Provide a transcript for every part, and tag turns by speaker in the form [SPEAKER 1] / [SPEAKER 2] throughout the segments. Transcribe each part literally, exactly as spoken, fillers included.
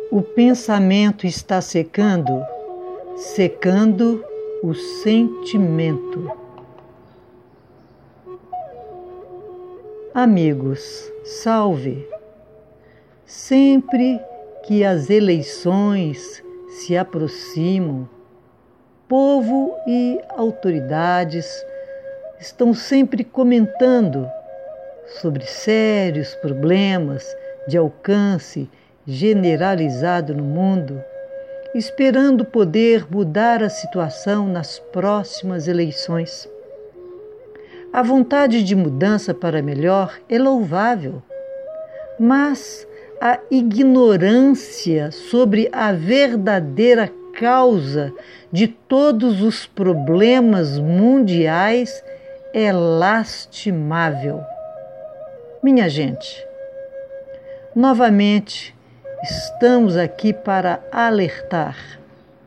[SPEAKER 1] O pensamento está secando, secando o sentimento. Amigos, salve! Sempre que as eleições se aproximam, povo e autoridades estão sempre comentando sobre sérios problemas de alcance generalizado no mundo, esperando poder mudar a situação nas próximas eleições. A vontade de mudança para melhor é louvável, mas a ignorância sobre a verdadeira causa de todos os problemas mundiais é lastimável. Minha gente, novamente estamos aqui para alertar.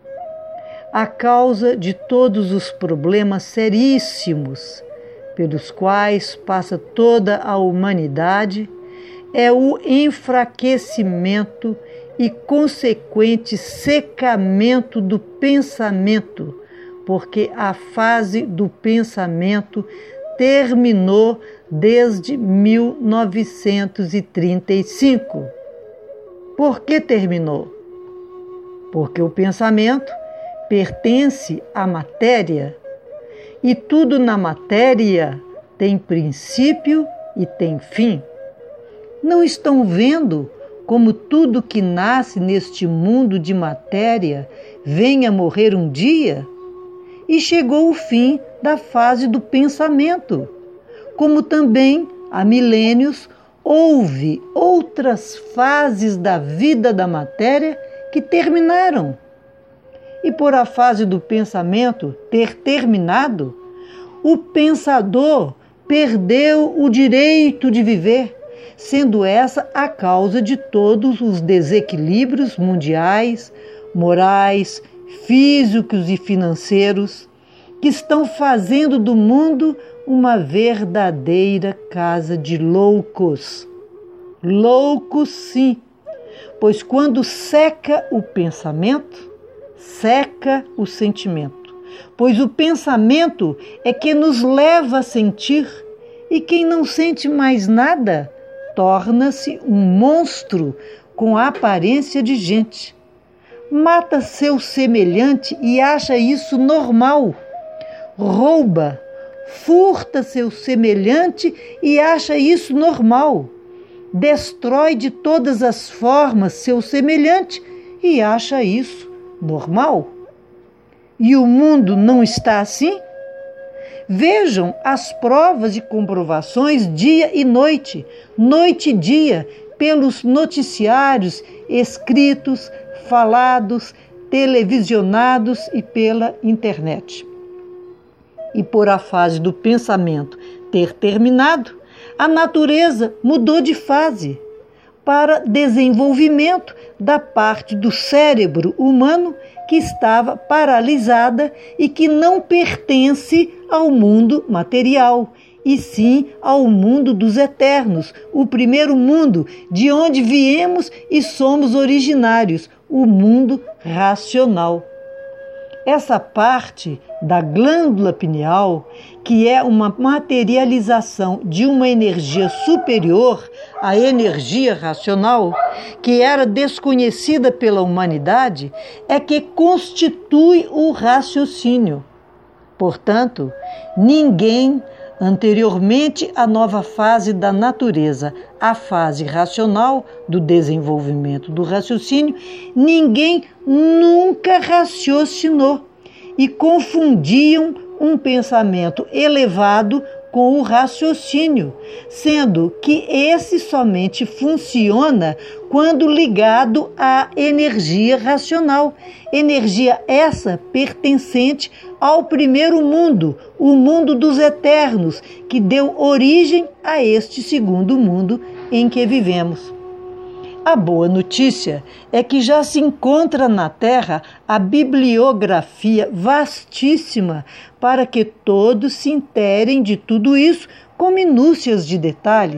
[SPEAKER 1] A causa de todos os problemas seríssimos pelos quais passa toda a humanidade é o enfraquecimento e consequente secamento do pensamento, porque a fase do pensamento terminou desde mil novecentos e trinta e cinco. Por que terminou? Porque o pensamento pertence à matéria e tudo na matéria tem princípio e tem fim. Não estão vendo como tudo que nasce neste mundo de matéria vem a morrer um dia? E chegou o fim da fase do pensamento, como também há milênios houve outras fases da vida da matéria que terminaram. E por a fase do pensamento ter terminado, o pensador perdeu o direito de viver, sendo essa a causa de todos os desequilíbrios mundiais, morais, físicos e financeiros, que estão fazendo do mundo uma verdadeira casa de loucos. Loucos, sim, pois quando seca o pensamento, seca o sentimento, pois o pensamento é que nos leva a sentir, e quem não sente mais nada torna-se um monstro com a aparência de gente. Mata seu semelhante e acha isso normal. Rouba, furta seu semelhante e acha isso normal. Destrói de todas as formas seu semelhante e acha isso normal. E o mundo não está assim? Vejam as provas e comprovações dia e noite, noite e dia, pelos noticiários escritos, falados, televisionados e pela internet. E por a fase do pensamento ter terminado, a natureza mudou de fase para desenvolvimento da parte do cérebro humano que estava paralisada e que não pertence ao mundo material, e sim ao mundo dos eternos, o primeiro mundo de onde viemos e somos originários, o mundo racional. Essa parte da glândula pineal, que é uma materialização de uma energia superior à energia racional, que era desconhecida pela humanidade, é que constitui o raciocínio. Portanto, ninguém anteriormente à nova fase da natureza, a fase racional do desenvolvimento do raciocínio, ninguém nunca raciocinou e confundiam um pensamento elevado com o raciocínio, sendo que esse somente funciona quando ligado à energia racional, energia essa pertencente ao primeiro mundo, o mundo dos eternos, que deu origem a este segundo mundo em que vivemos. A boa notícia é que já se encontra na Terra a bibliografia vastíssima para que todos se interem de tudo isso com minúcias de detalhes,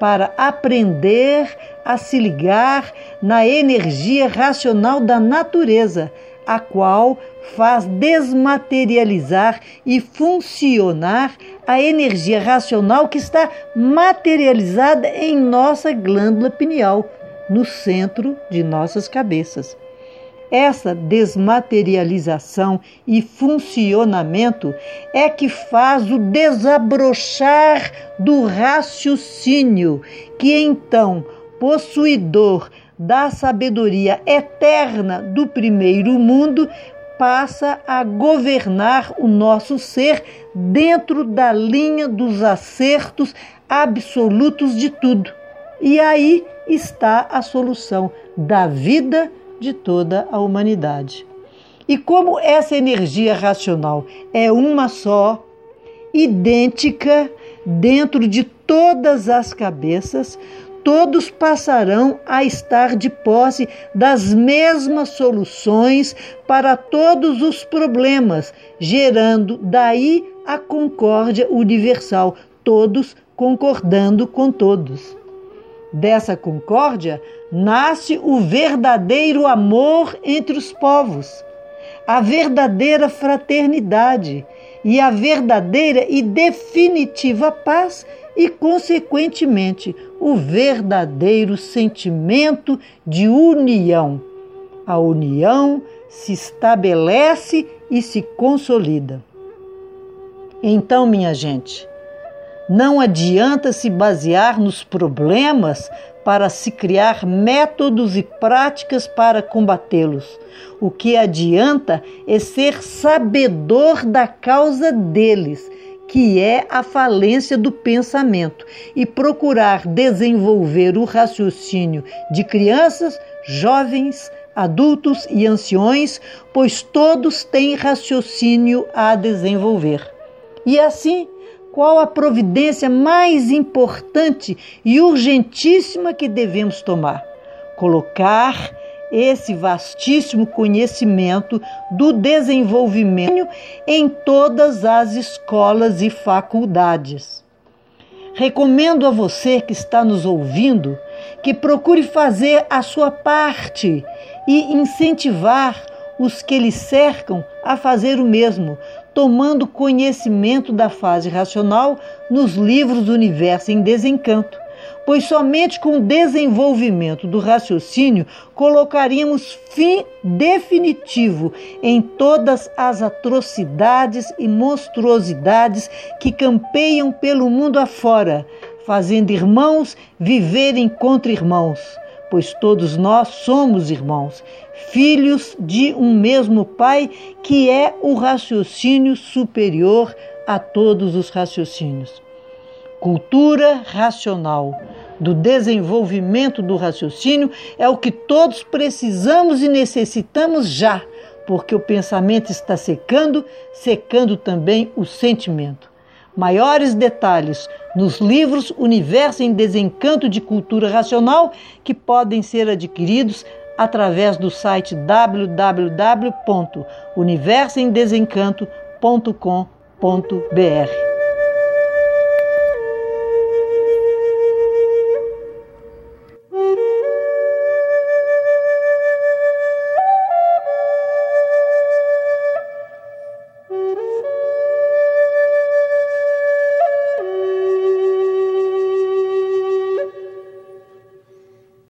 [SPEAKER 1] para aprender a se ligar na energia racional da natureza, a qual faz desmaterializar e funcionar a energia racional que está materializada em nossa glândula pineal, no centro de nossas cabeças. Essa desmaterialização e funcionamento é que faz o desabrochar do raciocínio, que então, possuidor da sabedoria eterna do primeiro mundo, passa a governar o nosso ser dentro da linha dos acertos absolutos de tudo. E aí está a solução da vida de toda a humanidade. E como essa energia racional é uma só, idêntica dentro de todas as cabeças, todos passarão a estar de posse das mesmas soluções para todos os problemas, gerando daí a concórdia universal, todos concordando com todos. Dessa concórdia nasce o verdadeiro amor entre os povos, a verdadeira fraternidade e a verdadeira e definitiva paz e, consequentemente, o verdadeiro sentimento de união. A união se estabelece e se consolida. Então, minha gente, não adianta se basear nos problemas para se criar métodos e práticas para combatê-los. O que adianta é ser sabedor da causa deles, que é a falência do pensamento, e procurar desenvolver o raciocínio de crianças, jovens, adultos e anciões, pois todos têm raciocínio a desenvolver. E assim, qual a providência mais importante e urgentíssima que devemos tomar? Colocar esse vastíssimo conhecimento do desenvolvimento em todas as escolas e faculdades. Recomendo a você que está nos ouvindo que procure fazer a sua parte e incentivar os que lhe cercam a fazer o mesmo, tomando conhecimento da fase racional nos livros do Universo em Desencanto, pois somente com o desenvolvimento do raciocínio colocaríamos fim definitivo em todas as atrocidades e monstruosidades que campeiam pelo mundo afora, fazendo irmãos viverem contra irmãos, pois todos nós somos irmãos, filhos de um mesmo Pai, que é o raciocínio superior a todos os raciocínios. Cultura racional do desenvolvimento do raciocínio é o que todos precisamos e necessitamos já, porque o pensamento está secando, secando também o sentimento. Maiores detalhes nos livros Universo em Desencanto de Cultura Racional, que podem ser adquiridos através do site w w w ponto universo em desencanto ponto com ponto b r.